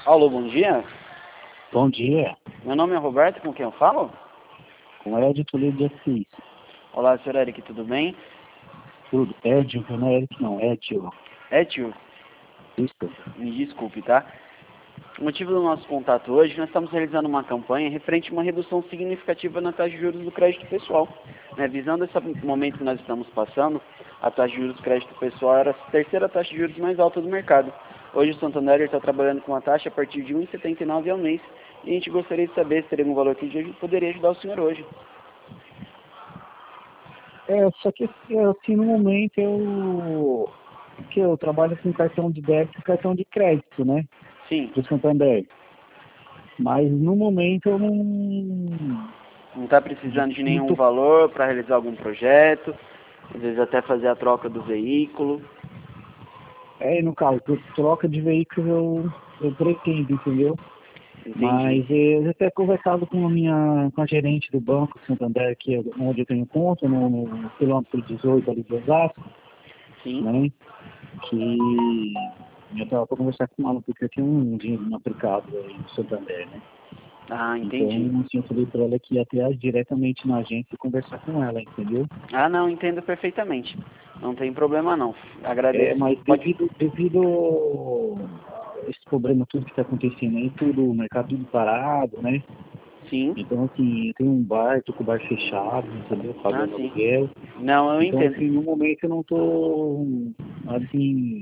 Alô, bom dia. Bom dia, Meu nome é Roberto, com quem eu falo? com Ed Toledo de Assis. Olá, senhor Eric, tudo bem? Tudo, Ed, não é Eric não, Edio. É, tio, Isso. me desculpe, tá? O motivo do nosso contato hoje, nós estamos realizando uma campanha referente a uma redução significativa na taxa de juros do crédito pessoal. Né? Visando esse momento que nós estamos passando, a taxa de juros do crédito pessoal era a terceira taxa de juros mais alta do mercado. Hoje o Santander está trabalhando com uma taxa a partir de 1,79 ao mês. E a gente gostaria de saber se teria um valor que poderia ajudar o senhor hoje. Só que assim, no momento eu trabalho com cartão de débito e cartão de crédito, né? Sim, Do Santander. Mas no momento eu não está precisando de não nenhum tô, valor para realizar algum projeto, às vezes até fazer a troca do veículo. no caso, troca de veículo eu pretendo, entendeu? Entendi. Mas eu já até conversado com a gerente do Banco Santander, que é onde eu tenho conta, no quilômetro 18 ali de Osasco, Sim. né? Que eu estava para conversar com ela, porque eu tinha um dinheiro aplicado aí no Santander, né? Ah, Então, entendi. assim, eu falei para ela que ia até diretamente na agência e conversar com ela, entendeu? Ah, não, entendo perfeitamente. Não tem problema não. Agradeço. Mas Pode. devido a esse problema tudo que está acontecendo aí, tudo, o mercado tudo parado, né? Sim. Então, assim, eu tenho um bar, tô com o bar fechado, entendeu? Ah, Pagando sim. aluguel. Não, eu Então, entendo. assim, no momento eu não tô, assim,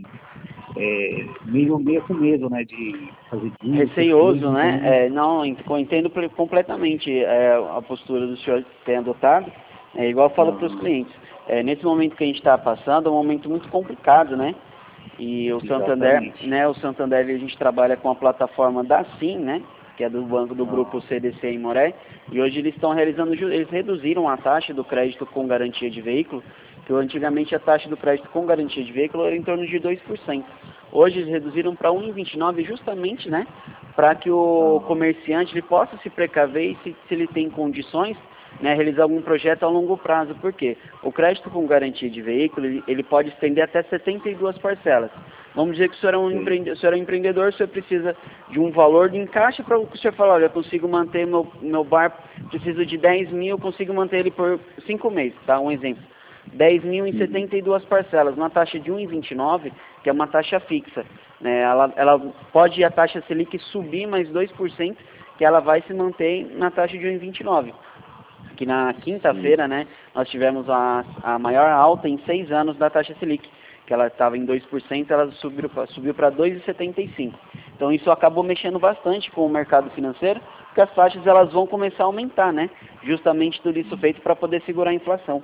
meio com medo, né, de fazer dívida, essas coisas, Receioso, né? então, Não, entendo completamente a postura do senhor que tem adotado. É igual eu falo para os ah, clientes. Nesse momento que a gente está passando, é um momento muito complicado, né? E exatamente. o Santander, a gente trabalha com a plataforma da Sim, né? Que é do banco do grupo Ah, CDC em Moré. E hoje eles estão realizando, eles reduziram a taxa do crédito com garantia de veículo, que antigamente a taxa do crédito com garantia de veículo era em torno de 2%. Hoje eles reduziram para 1,29 justamente, né? Para que o ah, comerciante ele possa se precaver e se ele tem condições, né, realizar algum projeto a longo prazo. Por quê? O crédito com garantia de veículo, ele pode estender até 72 parcelas. Vamos dizer que o senhor é sei, o senhor é um empreendedor, o senhor precisa de um valor de encaixe para o senhor falar, olha, eu consigo manter meu bar, preciso de 10 mil, eu consigo manter ele por 5 meses, tá? Um exemplo. 10 mil em uhum, 72 parcelas, numa taxa de 1,29, que é uma taxa fixa. Né? Ela pode a taxa Selic subir mais 2%, que ela vai se manter na taxa de 1,29. Que na sei, quinta-feira, né, nós tivemos a maior alta em 6 anos da taxa Selic, que ela estava em 2%, ela subiu para 2,75%. Então isso acabou mexendo bastante com o mercado financeiro, porque as taxas elas vão começar a aumentar, né? Justamente tudo isso feito para poder segurar a inflação.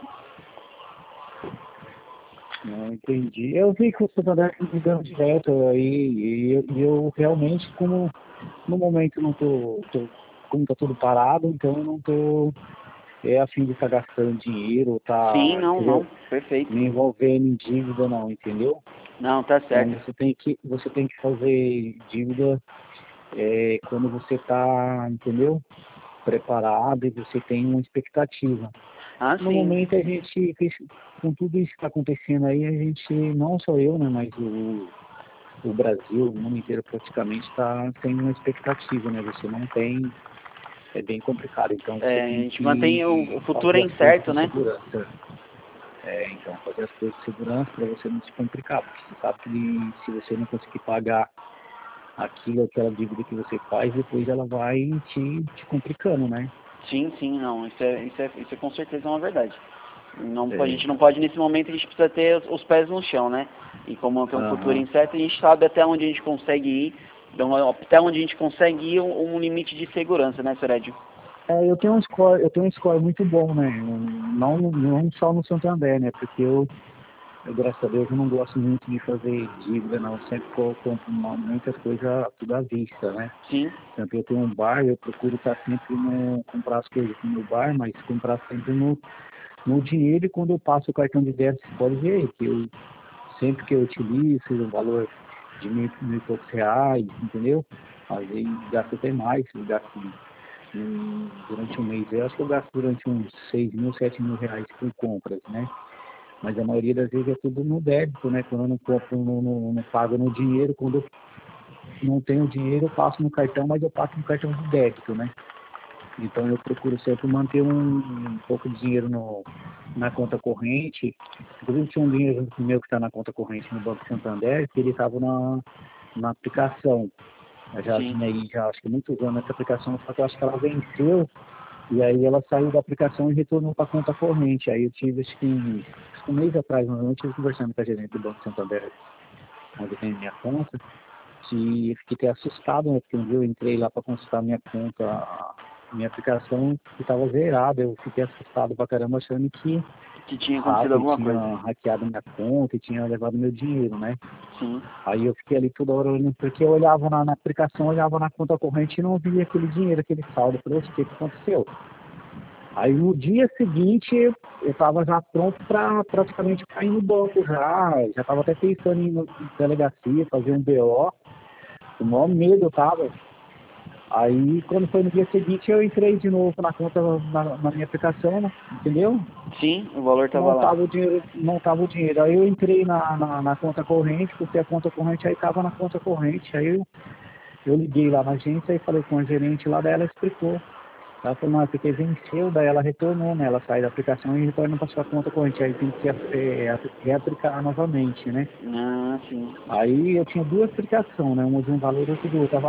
não entendi. Eu vi que o Santander tá me ligando direto aí, e eu realmente, como no momento não como tá tudo parado, então eu não tô a fim de estar gastando dinheiro, Sim, tá, não, entendeu? perfeito. Me envolvendo em dívida não, entendeu? Não, tá Então certo. você tem que fazer dívida quando você está, entendeu? Preparado e você tem uma expectativa. Ah, No sim. momento a gente, com tudo isso que está acontecendo aí, a gente, não só eu, né, mas o Brasil, o mundo inteiro praticamente está tendo uma expectativa, né? Você não tem, é bem complicado. Então você A tem gente mantém o que futuro é fazer as coisas incerto, com né? segurança. Então fazer as coisas com segurança para você não se complicar, porque você sabe que se você não conseguir pagar aquela dívida que você faz, depois ela vai te complicando, né? Sim, sim, não. Isso é com certeza uma verdade. Não, a gente não Então. pode, nesse momento, a gente precisa ter os pés no chão, né? E como tem um futuro Aham. incerto, a gente sabe até onde a gente consegue ir, então, até onde a gente consegue ir um limite de segurança, né, Sr. Edio? Eu tenho um score muito bom, né? Não só no Santander, né? Porque graças a Deus, eu não gosto muito de fazer dívida, não. Eu sempre compro muitas coisas tudo à vista, né? Sim, Tanto eu tenho um bar, eu procuro estar sempre no comprar as coisas aqui no bar, mas comprar sempre no dinheiro. E quando eu passo o cartão de débito, você pode ver aí que sempre que eu utilizo o valor de mil e poucos reais, entendeu? Às vezes gasto até mais, eu gasto durante um mês. Eu acho que eu gasto durante uns 6 mil, 7 mil reais com compras, né? Mas a maioria das vezes é tudo no débito, né? Quando eu não compro, não pago no dinheiro. não tenho dinheiro, eu passo no cartão, mas eu passo no cartão de débito, né? Então eu procuro sempre manter um pouco de dinheiro na conta corrente. Inclusive tinha um dinheiro meu que está na conta corrente no Banco Santander, que ele estava na aplicação. Eu já Sim. vinha aí, já acho que muitos anos nessa aplicação, só que eu acho que ela venceu, e aí ela saiu da aplicação e retornou para a conta corrente. Aí eu tive, acho que um mês atrás, eu estive conversando com a gerente do Banco Santander, onde tem minha conta, e fiquei até assustado, né? Porque um dia eu entrei lá para consultar minha conta, minha aplicação que estava zerada. Eu fiquei assustado pra caramba, achando que Que tinha acontecido hacker alguma tinha coisa. hackeado minha conta e tinha levado meu dinheiro, né? Sim. Aí eu fiquei ali toda hora olhando, porque eu olhava na aplicação, olhava na conta corrente e não via aquele dinheiro, aquele saldo. Eu falei, o que aconteceu? Aí no dia seguinte eu estava já pronto para praticamente cair no banco já estava até pensando em ir na delegacia, fazer um BO, o maior medo eu tava. Aí quando foi no dia seguinte eu entrei de novo na conta, na minha aplicação, entendeu? Sim, o valor estava Não lá. tava o dinheiro, não tava o dinheiro. Aí eu entrei na conta corrente, porque a conta corrente aí tava na conta corrente. Aí eu liguei lá na agência e falei com a gerente lá, daí ela explicou. Ela falou, não, é porque venceu, daí ela retornou, né? Ela sai da aplicação e retorna para sua conta corrente. Aí tem que reaplicar novamente, né? Ah, sim. Aí eu tinha duas aplicações, né? Uma de um valor e outra do outro.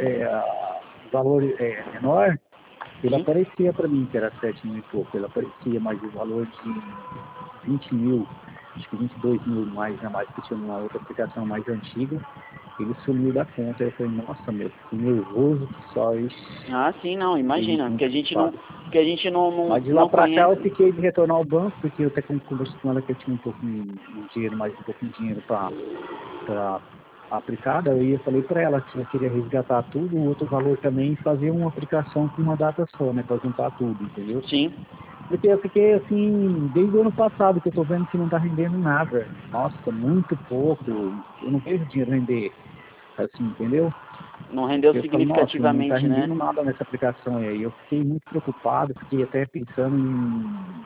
O valor menor, ele Sim. aparecia para mim, que era 7 mil e pouco. Ele aparecia, mas o valor de 20 mil, acho que 22 mil mais, né? Mais que tinha uma outra aplicação mais antiga, ele sumiu da conta. Aí eu falei, nossa, meu, que nervoso que só isso. Ah, sim, não, Fiquei imagina. muito preocupado. Porque a gente Mas de lá não para cá eu conhece. fiquei de retornar ao banco, porque eu até conversei com ela que eu tinha um pouco de dinheiro, mais um pouco de dinheiro para aplicar. Daí eu falei para ela que eu queria resgatar tudo, o outro valor também, e fazer uma aplicação com uma data só, né, para juntar tudo, entendeu? Sim. Porque eu fiquei assim, desde o ano passado, que eu tô vendo que não tá rendendo nada. Nossa, muito pouco. Eu não vejo dinheiro render, assim, entendeu? Não rendeu Eu falo, nossa, não tá significativamente, né? rendendo nada nessa aplicação. E aí eu fiquei muito preocupado, fiquei até pensando em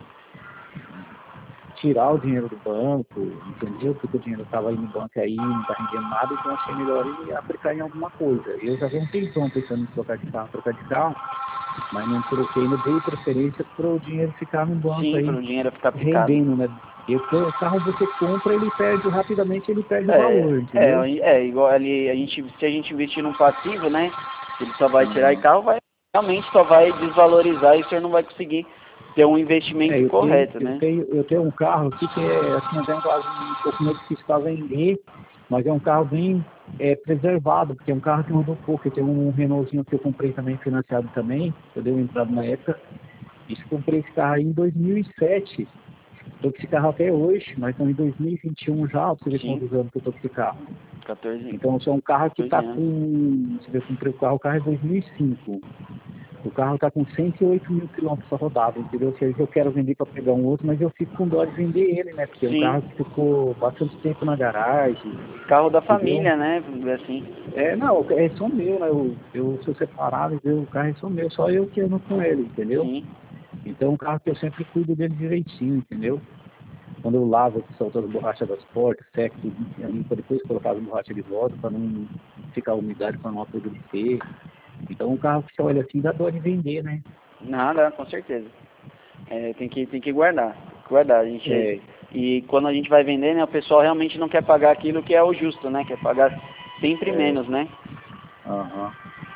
tirar o dinheiro do banco, entendeu? Porque o dinheiro estava aí no banco aí, não tá rendendo nada, então achei melhor ir aplicar em alguma coisa. Eu já venho um tempão pensando em trocar de carro, mas não troquei, não dei preferência para o dinheiro ficar no banco Sim, para aí, o dinheiro ficar aplicado. rendendo, né? E o carro você compra, ele perde rapidamente, ele perde o valor, entendeu? Igual ali, se a gente investir num passivo, né? Ele só vai tirar e Uhum. carro vai realmente só vai desvalorizar e o senhor não vai conseguir ter um investimento Eu tenho, correto, né? eu tenho um carro aqui que é assim, até um pouco mais difícil para vender, mas é um carro bem preservado, porque é um carro que rodou pouco. Eu tenho um Renaultzinho que eu comprei também, financiado também, eu dei uma entrada na época, e comprei esse carro aí em 2007. Estou com esse carro até hoje, mas estamos em 2021 já, pra você ver Sim, quantos anos que eu estou com esse carro. 14, Então, esse é um carro que 14 está anos. com, você vê, eu comprei o carro é 2005. O carro está com 108 mil quilômetros rodados, entendeu? Se eu quero vender para pegar um outro, mas eu fico com dó de vender ele, né? Porque é um Sim, carro que ficou bastante tempo na garagem, carro da entendeu? família, né? Vamos dizer assim. Não, é só meu, né? Eu sou separado, entendeu? O carro é só meu, só eu que ando com ele, entendeu? Sim. Então é um carro que eu sempre cuido dele direitinho, entendeu? Quando eu lavo, eu solto as borrachas das portas, seco, limpo, depois colocar as borrachas de volta para não ficar umidade, para não apodrecer. Então um carro que você olha assim dá dó de vender, né? Nada, com certeza. Tem que guardar. Guardar. É, E quando a gente vai vender, né, o pessoal realmente não quer pagar aquilo que é o justo, né? Quer pagar sempre é, menos, né? aham.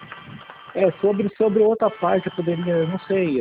Sobre outra parte, eu poderia, não sei,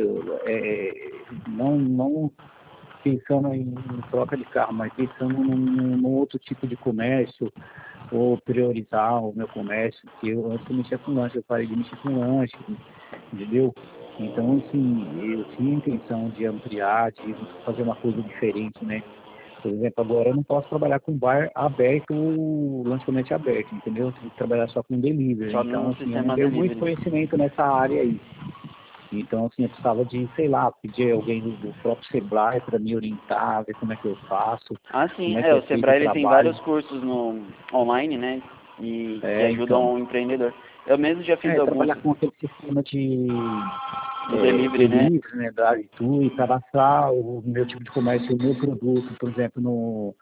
não pensando em troca de carro, mas pensando num outro tipo de comércio, ou priorizar o meu comércio, porque eu antes eu mexia com lanche, eu parei de mexer com lanche, entendeu? Então, assim, eu tinha a intenção de ampliar, de fazer uma coisa diferente, né? Por exemplo, agora eu não posso trabalhar com bar aberto, lanchonete aberto, entendeu? Eu tenho que trabalhar só com delivery. Só Então, no assim, eu não sistema tenho muito delivery. conhecimento nessa área aí. Então, assim, eu precisava de, sei lá, pedir alguém do próprio Sebrae para me orientar, ver como é que eu faço, Ah, sim. como é que é O feito o Sebrae ele tem trabalho. vários cursos no online, né? E que Então, ajudam o empreendedor. Eu mesmo já fiz alguns trabalhar com aquele sistema de do delivery, né? delivery, né, drive-thru, e cadastrar o meu tipo de comércio, o meu produto, por exemplo,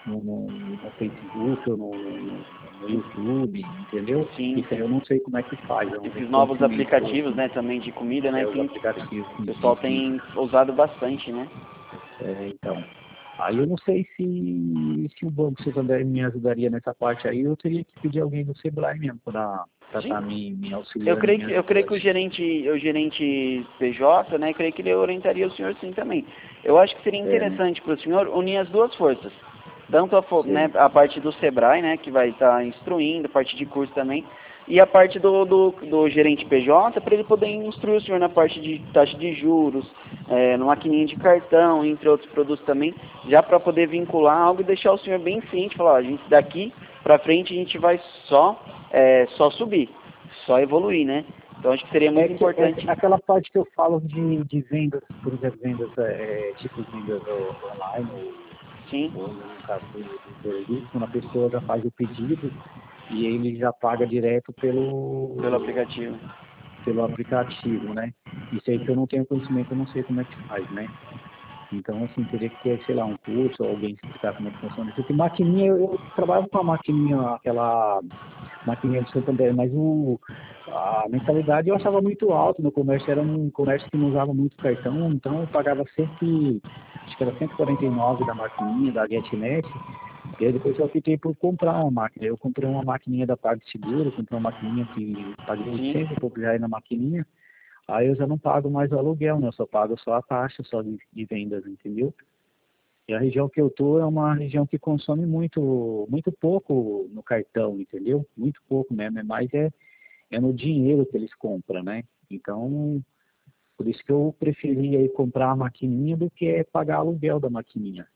no Facebook ou no YouTube, entendeu? Sim. Isso aí eu não sei como é que faz. Esses novos aplicativos, né, também de comida, né, os tem, aplicativos. o pessoal tem usado bastante, né? Então. Aí eu não sei se o Banco Santander me ajudaria nessa parte aí, eu teria que pedir alguém do Sebrae mesmo para estar me auxiliando. Eu creio que o gerente PJ, né, creio que ele orientaria o senhor sim também. Eu acho que seria interessante para o senhor unir as duas forças. Tanto a parte do Sebrae, né, que vai estar instruindo, a parte de curso também, e a parte do gerente PJ, para ele poder instruir o senhor na parte de taxa de juros, no maquininha de cartão, entre outros produtos também, já para poder vincular algo e deixar o senhor bem ciente, falar, ó, a gente daqui para frente a gente vai só subir, só evoluir, né? Então acho que seria muito importante. Aquela parte que eu falo de vendas, por exemplo, vendas, tipo vendas online, Sim. ou no caso do produto, quando a pessoa já faz o pedido e ele já paga direto pelo aplicativo. Pelo aplicativo, né? Isso aí que eu não tenho conhecimento, eu não sei como é que faz, né? Então, assim, teria que ter, sei lá, um curso, ou alguém explicar como é que funciona. Porque maquininha, eu trabalho com a maquininha, aquela maquininha do Santander, mas a mensalidade eu achava muito alta no comércio, era um comércio que não usava muito cartão, então eu pagava acho que era 149 da maquininha, da GetNet, e aí depois eu optei por comprar uma máquina. Eu comprei uma maquininha da PagSeguro, comprei uma maquininha que paguei 800 e pouco reais na maquininha, aí eu já não pago mais o aluguel, né? Eu só pago só a taxa só de vendas, entendeu? E a região que eu tô é uma região que consome muito pouco no cartão, entendeu? Muito pouco mesmo, mais é no dinheiro que eles compram, né? Então, por isso que eu preferi aí comprar a maquininha do que pagar aluguel da maquininha.